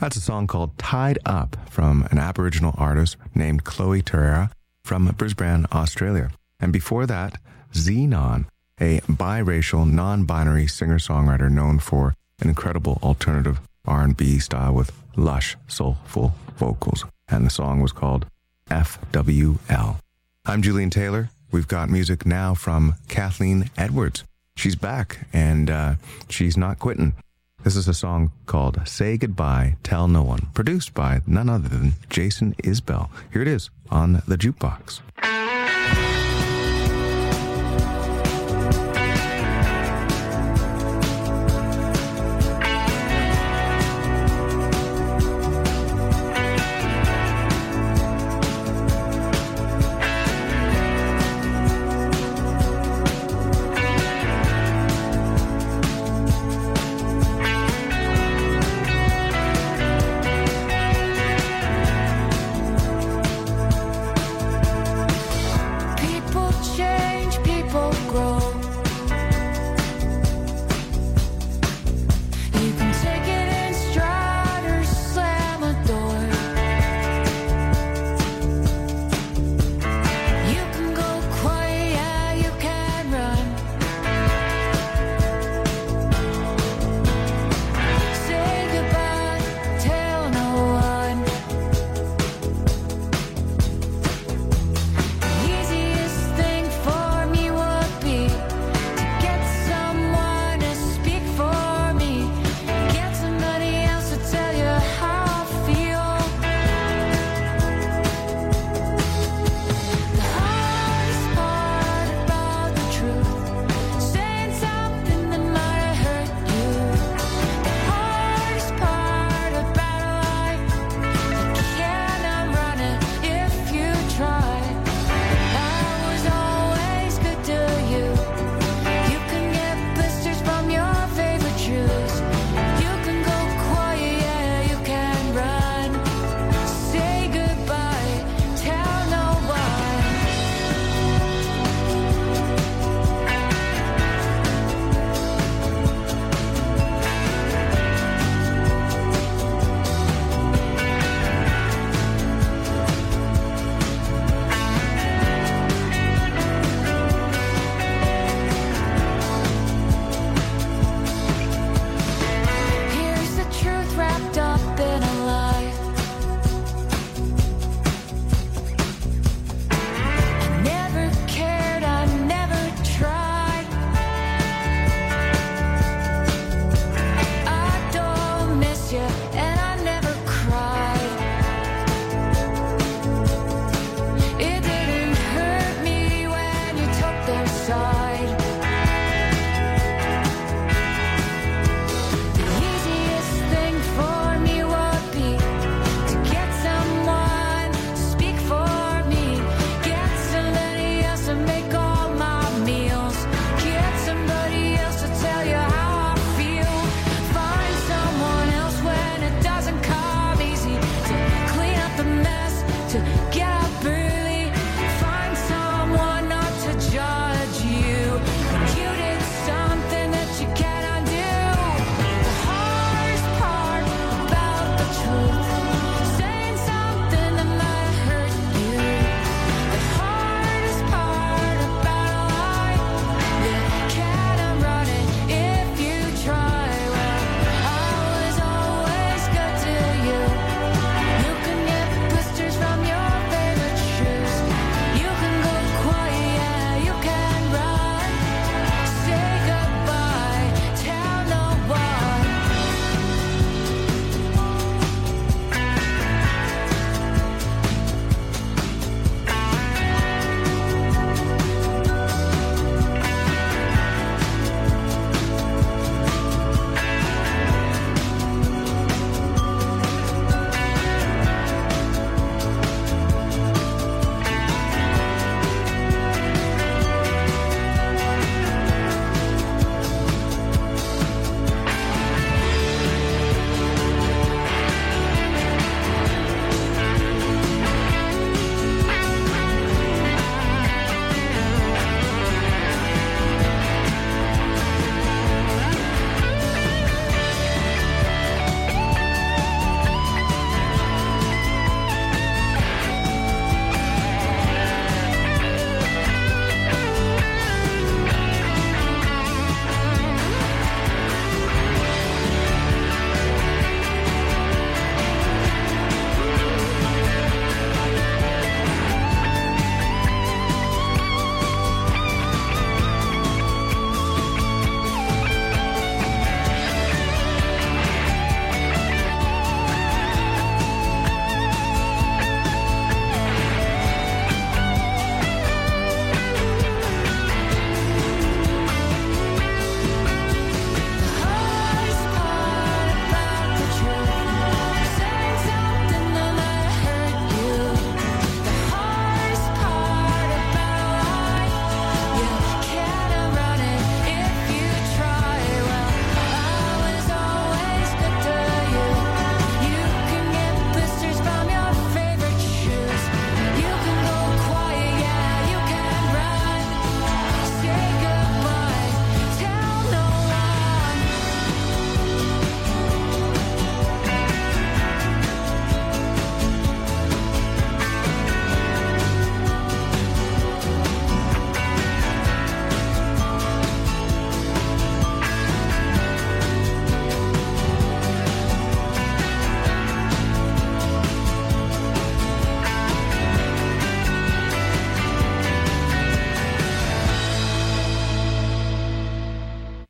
That's a song called Tied Up from an Aboriginal artist named Chloe Terrera from Brisbane, Australia. And before that, Xenon, a biracial, non-binary singer-songwriter known for an incredible alternative R&B style with lush, soulful vocals. And the song was called FWL. I'm Julian Taylor. We've got music now from Kathleen Edwards. She's back, and she's not quitting. This is a song called Say Goodbye, Tell No One, produced by none other than Jason Isbell. Here it is on the Jukebox.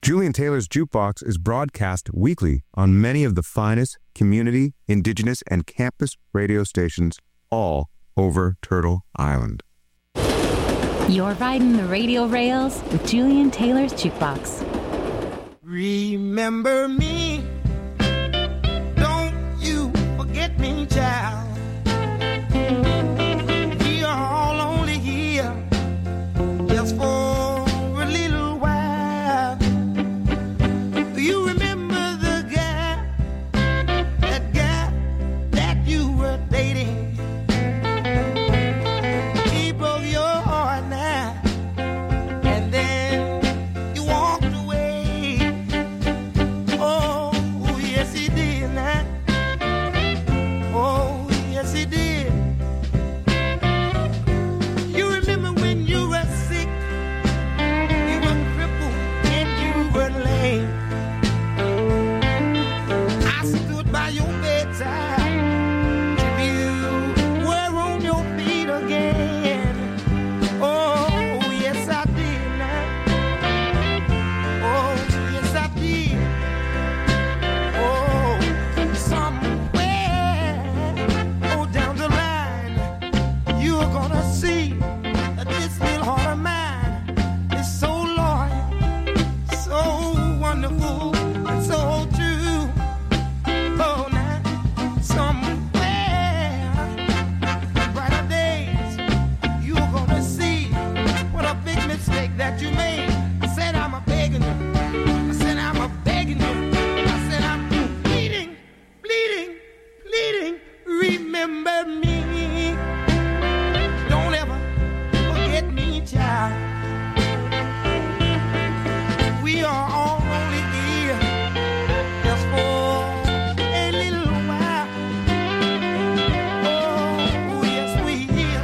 Julian Taylor's Jukebox is broadcast weekly on many of the finest community, indigenous, and campus radio stations all over Turtle Island. You're riding the radio rails with Julian Taylor's Jukebox. Remember me, don't you forget me, child. We are all only here just for a little while. Do you remember the guy that you were dating? He broke your heart now, and then you walked away. Oh, yes he did now. Oh, yes he did. You remember when you were sick, you were crippled and you were lame. I stood by your bedside till you were on your feet again. Oh, yes I did now. Oh, yes I did. Oh, somewhere, oh, down the line, you're gonna see that this little heart of mine is so loyal, so wonderful, and so true. Oh, now, somewhere, brighter days, you're gonna see what a big mistake that you made. I said I'm a begging you. I said I'm a begging you. I said I'm pleading, pleading, pleading. Remember me. Don't ever forget me, child. We are all only here just for a little while. Oh, yes we will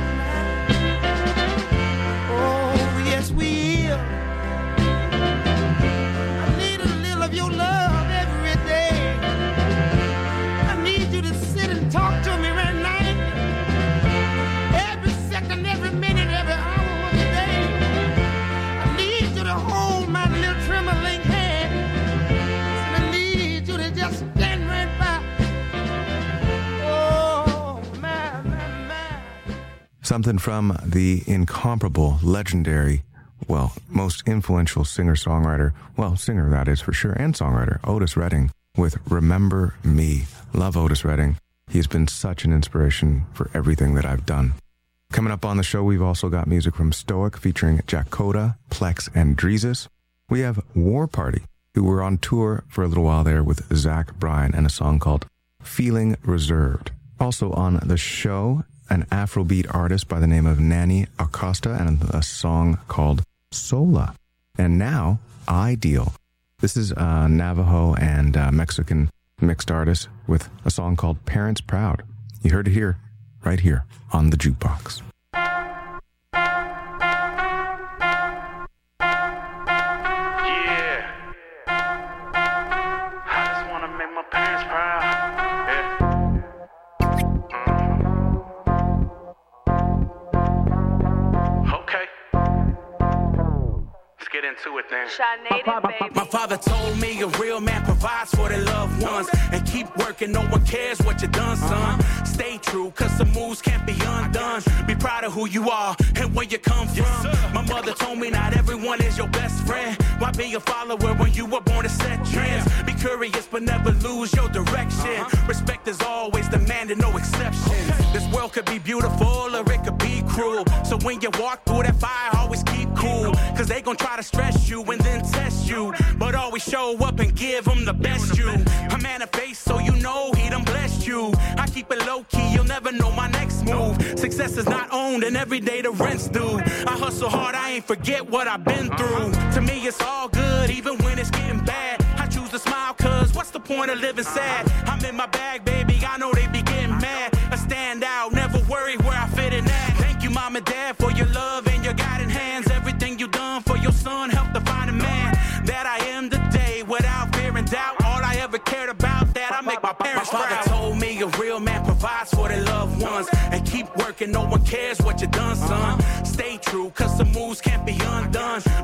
now. Oh, yes we will. I need a little of your love every day. I need you to sit and talk to me right now. Every second, every minute, every hour of the day. I need you to hold my little trembling hand. And I need you to just stand right by. Oh, my. Something from the incomparable, legendary, well, most influential singer-songwriter, well, singer that is for sure, and songwriter, Otis Redding, with Remember Me. Love Otis Redding. He's been such an inspiration for everything that I've done. Coming up on the show, we've also got music from Stoic featuring Jacoda, Plex, and Dreezus. We have War Party, who were on tour for a little while there with Zach Bryan and a song called Feeling Reserved. Also on the show, an Afrobeat artist by the name of Nanny Acosta and a song called Sola. And now, Ideal. This is a Navajo and Mexican mixed artist with a song called Parents Proud. You heard it here, right here on the Jukebox. Yeah. I just wanna make my parents proud. Yeah. Okay. Let's get into it then. My father told me a real man provides for their loved ones. And keep working, no one cares what you done, son. Stay true, cause some moves can't be undone. Be proud of who you are and where you come from. My mother told me not everyone is your best friend. Why be a follower when you were born to set trends? Be curious but never lose your direction. Respect is always demanded, no exceptions. This world could be beautiful or it could be cruel. So when you walk through that fire, always keep cool. Cause they gon' try to stress you and then test you. But always show up and give them the best you. A man of faith, so you know he done blessed you. I keep it low key, you'll never know my next move. Success is not owned and every day the rent's due. I hustle hard, I ain't forget what I've been through. To me it's all good, even when it's getting bad. I choose to smile cause what's the point of living sad? I'm in my bag, baby, I know they be getting mad. I stand out, never worry where I fit in at. Thank you mom and dad for your love and your guiding hands. Everything you done for your son helped to find a man that I am today without fear and doubt. All I ever cared about that I make my parents proud. My father told me a real man provides for their loved ones. And keep working, no one cares what you done, son. Stay true, cause some moves can't be undone. Be proud of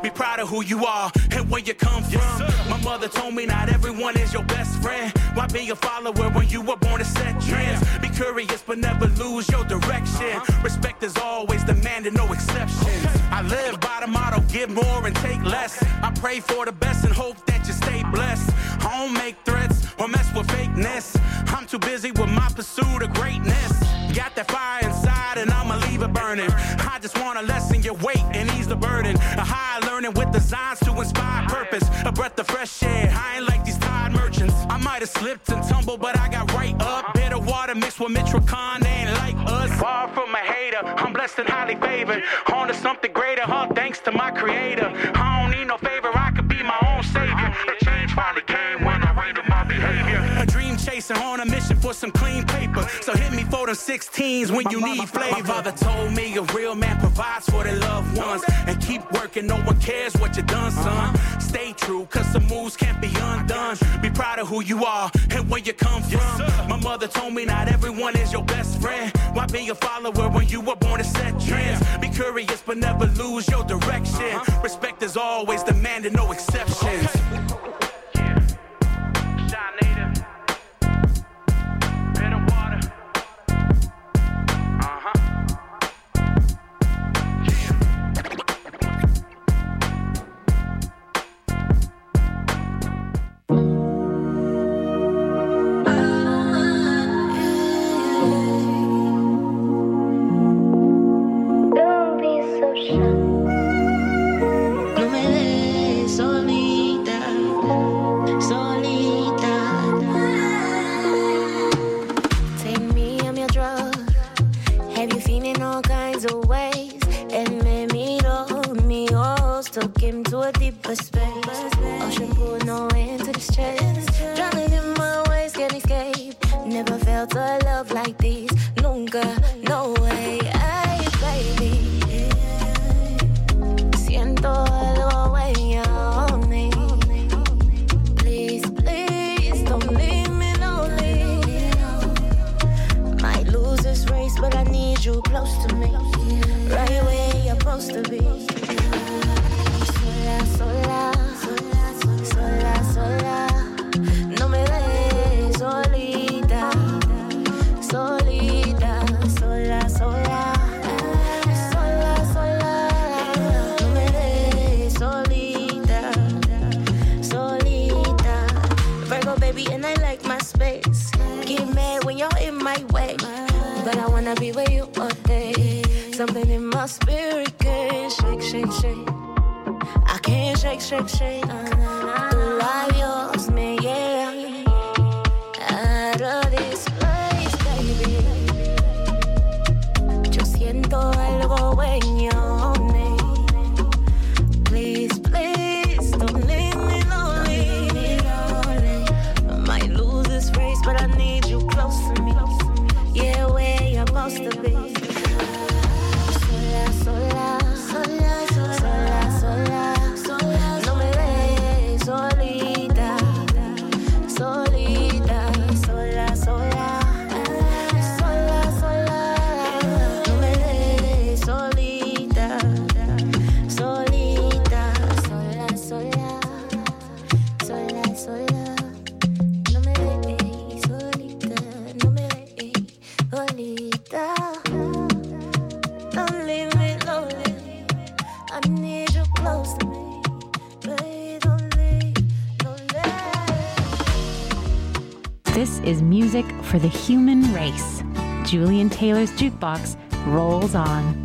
who you are and where you come from. My mother told me not everyone is your best friend. Why be a follower when you were born to set trends? Be curious but never lose your direction. Respect is always demanded, no exceptions. I live by the motto, give more and take less. I pray for the best and hope that you stay blessed. I don't make threats or mess with fakeness. I'm too busy with my pursuit of greatness. Got that fire inside and I'ma leave it burning. I just wanna lessen your weight and ease the burden. A high learning with designs to inspire purpose. A breath of fresh air, I ain't like these tired merchants. I might have slipped and tumbled, but I got right up. Bitter water mixed with Michoacan, they ain't like us. Far from a hater, I'm blessed and highly favored. On to something greater, thanks to my creator. I don't need no favor, I could be my own savior. The change finally came when I rated my behavior. A dream chaser on a mission for some clean paper. So hit me for them 16s when you need flavor. My father told me a real man provides for their loved ones. And keep working, no one cares what you done, son. Stay true, cause some moves can't be undone. Be proud of who you are and where you come from. My mother told me not everyone is your best friend. Why be a follower when you were born to set trends? Be curious but never lose your direction. Respect is always demanded, no exceptions. This is music for the human race. Julian Taylor's Jukebox rolls on.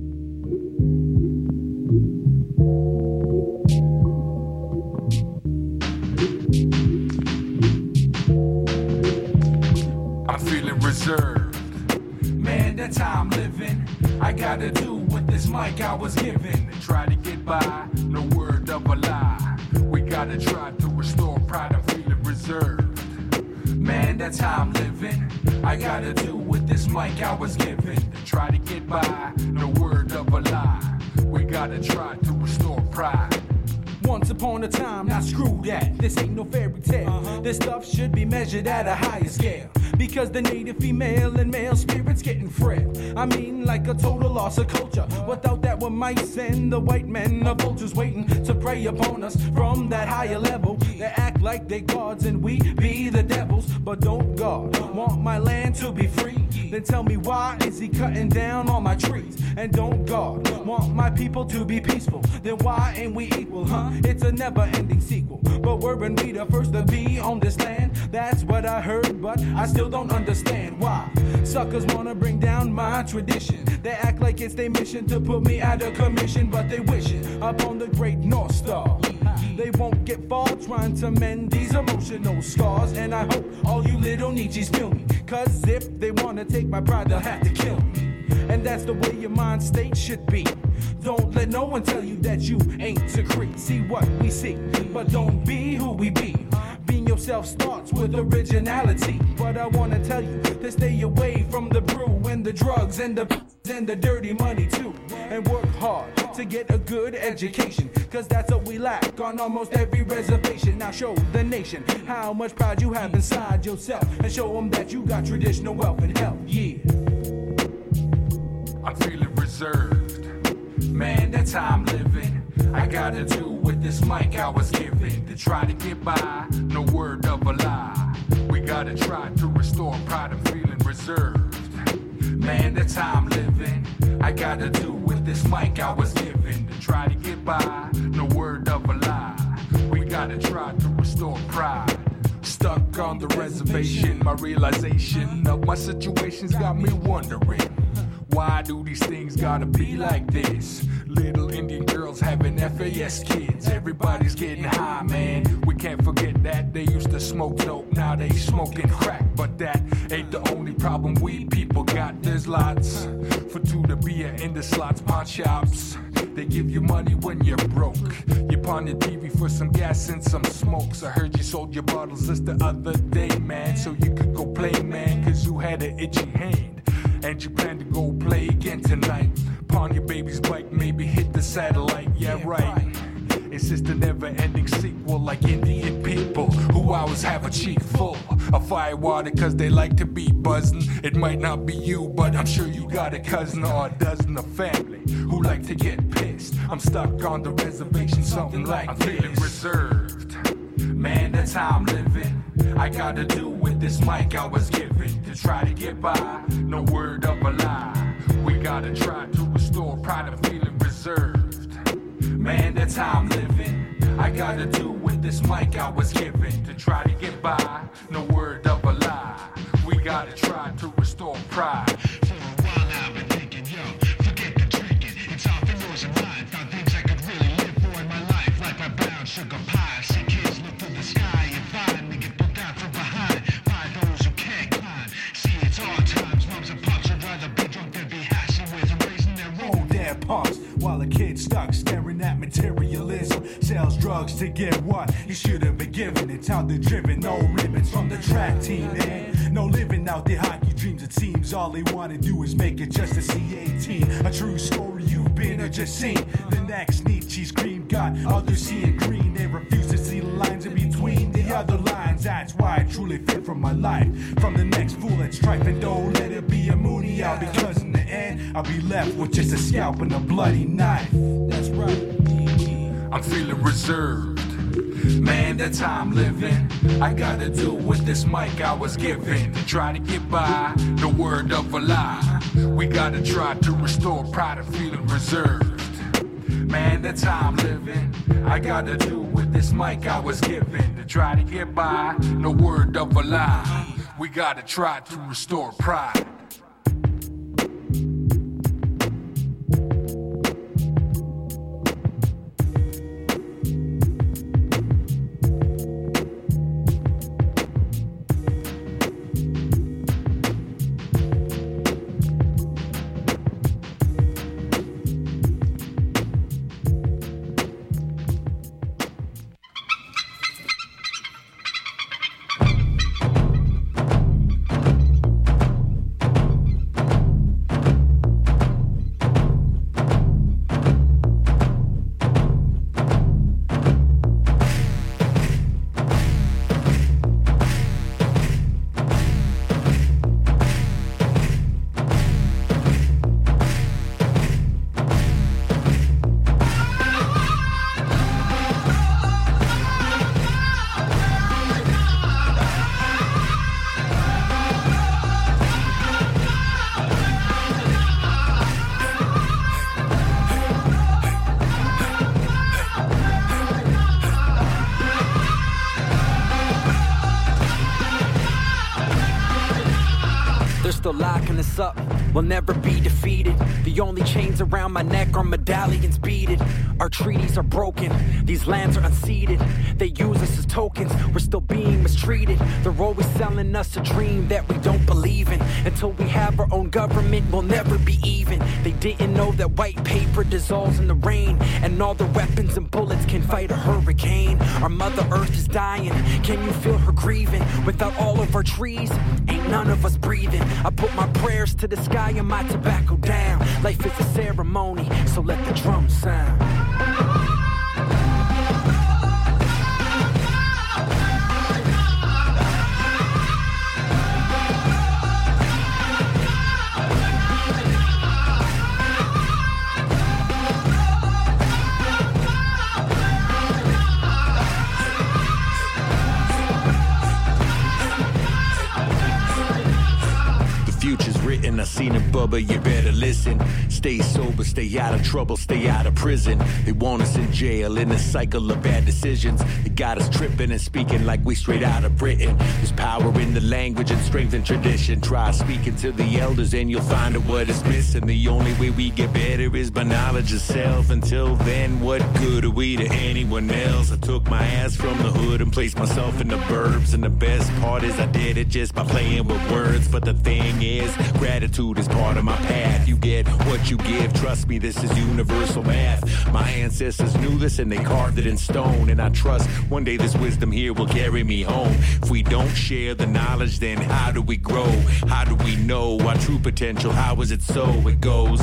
I'm feeling reserved. Man, that's how I'm living. I gotta do with this mic I was given. Try to get by, no word of a lie. We gotta try to restore pride. I'm feeling reserved. Man, that's how I'm living. I gotta do with this mic I was given. Try to get by, no word of a lie. We gotta try to restore pride. Once upon a time, now screw that. This ain't no fairy tale. This stuff should be measured at a higher scale. Because the native female and male spirits getting frail. I mean, like a total loss of culture. Without that, when might send the white men, the vultures waiting to prey upon us from that higher level. They act like they gods and we be the devils. But don't God want my land to be free? Then tell me, why is he cutting down all my trees? And don't God want my people to be peaceful? Then why ain't we equal, huh? It's a never-ending sequel. But weren't we the first to be on this land? That's what I heard, but I still don't understand why suckers wanna bring down my tradition. They act like it's their mission to put me out of commission, but they wishing upon the great North Star. They won't get far trying to mend these emotional scars. And I hope all you little Nietzsche's feel me, cause if they wanna take my pride, they'll have to kill me. And that's the way your mind state should be. Don't let no one tell you that you ain't secret. See what we see, but don't be who we be. Being yourself starts with originality. But I wanna tell you to stay away from the brew and the drugs and the dirty money too. And work hard to get a good education, cause that's what we lack on almost every reservation. Now show the nation how much pride you have inside yourself, and show them that you got traditional wealth and health, yeah. I'm feeling reserved, man, that's how I'm living. I gotta do with this mic I was given to try to get by, no word of a lie. We gotta try to restore pride, I'm feeling reserved, man, that's how I'm living. I gotta do with this mic I was given to try to get by, no word of a lie. We gotta try to restore pride. Stuck on the reservation, my realization of my situation's got me wondering, why do these things gotta be like this? Little Indian girls having FAS kids, everybody's getting high, man. We can't forget that they used to smoke dope, now they smoking crack. But that ain't the only problem we people got. There's lots for two to beer in the slots, pawn shops. They give you money when you're broke. You pawn your TV for some gas and some smokes. I heard you sold your bottles just the other day, man, so you could go play, man, cause you had an itchy hand. And you plan to go play again tonight. Pawn your baby's bike, maybe hit the satellite, yeah right. It's just a never-ending sequel, like Indian people who always have a cheek full of firewater cause they like to be buzzing. It might not be you, but I'm sure you got a cousin or a dozen of family who like to get pissed. I'm stuck on the reservation, something like I'm feeling reserved, man, that's how I'm living. I gotta do with this mic I was given to try to get by, no word of a lie. We gotta try to restore pride, I'm feeling reserved, man, that's how I'm living. I gotta do with this mic I was given to try to get by, no word of a lie. We gotta try to restore pride. For a while now I've been thinking, yo, forget the drinking. It's all for yours and mine. Found things I could really live for in my life, like my brown sugar pie. See kids look through the sky and find they get pulled down from behind by those who can't climb. See, it's hard times. Moms and pops would rather be drunk than be hassling with raising their own damn punks, while a kid stuck staring at materialism. Sells drugs to get what he should have been given. It's how they're driven, no limits from the track team, man. No living out their hockey dreams. It seems all they want to do is make it just to see 18. A true story you've been or just seen. The next Nietzsche's cream got others seeing green. They refuse to see the lines in between the other lines. That's why I truly fit from my life. From the next fool that's strife, and don't let it be a moody out, because in the end I'll be left with just a scalp and a bloody knife. That's right. I'm feeling reserved, man, that's how I'm living. I gotta do with this mic I was given to try to get by, no word of a lie. We gotta try to restore pride, I'm feeling reserved, man, that's how I'm living. I gotta do with this mic I was given to try to get by, no word of a lie. We gotta try to restore pride. are locking us up. We'll never be defeated. The only chains around my neck are medallions beaded. Our treaties are broken. These lands are unceded. They use us as tokens. We're still being mistreated. They're always selling us a dream that we don't believe in. Until we have our own government, we'll never be even. They didn't know that white paper dissolves in the rain, and all the weapons and bullets can fight a hurricane. Our Mother Earth is dying. Can you feel her grieving? Without all of our trees, ain't none of us breathing. I put my prayers to the sky and my tobacco down. Life is a ceremony, so let the drums sound. I seen it, Bubba, you better listen. Stay sober, stay out of trouble, stay out of prison. They want us in jail in a cycle of bad decisions. They got us tripping and speaking like we straight out of Britain. There's power in the language and strength and tradition. Try speaking to the elders and you'll find out what is missing. The only way we get better is by knowledge of self. Until then, what good are we to anyone else? I took my ass from the hood and placed myself in the burbs. And the best part is I did it just by playing with words. But the thing is, gratitude is part of my path. You get what you give, trust me, this is universal math. My ancestors knew this and they carved it in stone. And I trust one day this wisdom here will carry me home. If we don't share the knowledge, then how do we grow? How do we know our true potential? How is it so? It goes.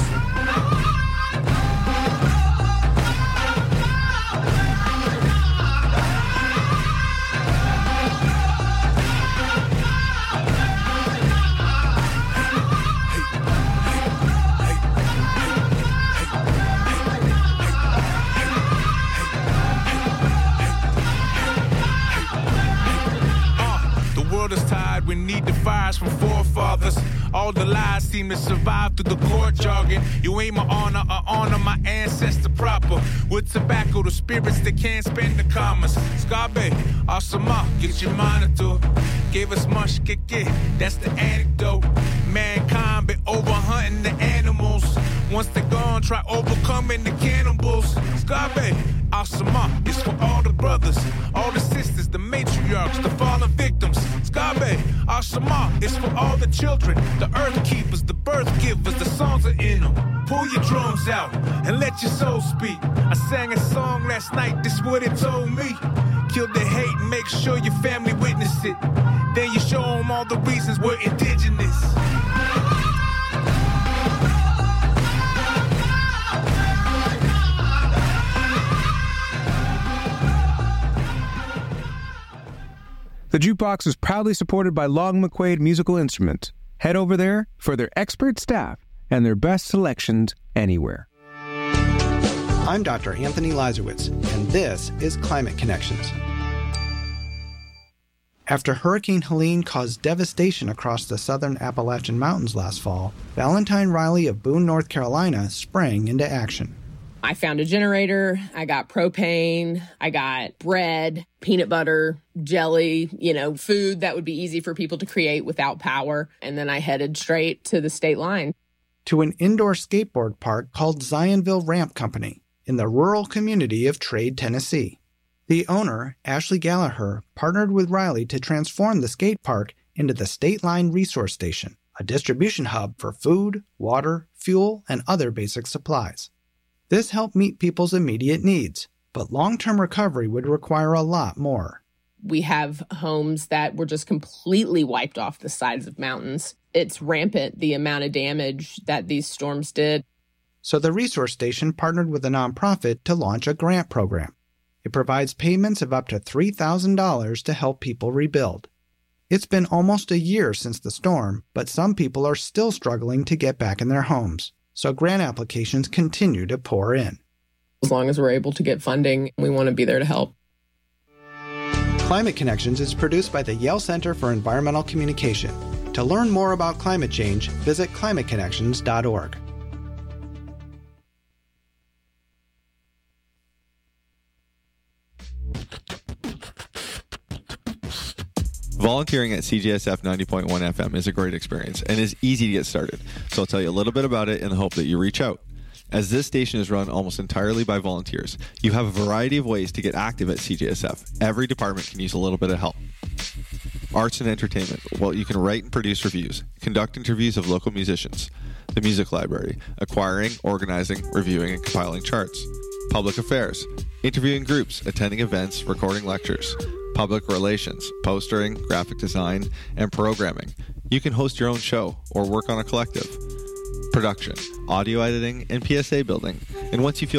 We need the fires from forefathers. All the lies seem to survive through the court jargon. You ain't my honor, I honor my ancestor proper. With tobacco, the spirits that can't spend the commas. Scarbe, Asama, get your monitor. Gave us much, get, that's the anecdote. Mankind been over hunting the animals. Once they're gone, try overcoming the cannibals. Scarbe, Asama, it's for all the brothers, all the sisters, the matriarchs, the fallen victims. Scarbe, Asama, it's for all the children, the earth keepers, the birth givers, the songs are in them. Pull your drums out and let your soul speak. I sang a song last night, this what it told me. Kill the hate and make sure your family witness it. Then you show them all the reasons we're indigenous. The Jukebox is proudly supported by Long McQuaid Musical Instruments. Head over there for their expert staff and their best selections anywhere. I'm Dr. Anthony Lazarowitz, and this is Climate Connections. After Hurricane Helene caused devastation across the southern Appalachian Mountains last fall, Valentine Riley of Boone, North Carolina, sprang into action. I found a generator, I got propane, I got bread, peanut butter, jelly, food that would be easy for people to create without power. And then I headed straight to the state line. To an indoor skateboard park called Zionville Ramp Company in the rural community of Trade, Tennessee. The owner, Ashley Gallagher, partnered with Riley to transform the skate park into the State Line Resource Station, a distribution hub for food, water, fuel, and other basic supplies. This helped meet people's immediate needs, but long-term recovery would require a lot more. We have homes that were just completely wiped off the sides of mountains. It's rampant, the amount of damage that these storms did. So the resource station partnered with a nonprofit to launch a grant program. It provides payments of up to $3,000 to help people rebuild. It's been almost a year since the storm, but some people are still struggling to get back in their homes. So grant applications continue to pour in. As long as we're able to get funding, we want to be there to help. Climate Connections is produced by the Yale Center for Environmental Communication. To learn more about climate change, visit climateconnections.org. Volunteering at CJSF 90.1 FM is a great experience and is easy to get started, so I'll tell you a little bit about it in the hope that you reach out. As this station is run almost entirely by volunteers, you have a variety of ways to get active at CJSF. Every department can use a little bit of help. Arts and entertainment. Well, you can write and produce reviews, conduct interviews of local musicians, the music library, acquiring, organizing, reviewing, and compiling charts. Public affairs. Interviewing groups, attending events, recording lectures. Public relations, postering, graphic design, and programming. You can host your own show or work on a collective. Production, audio editing, and PSA building. And once you feel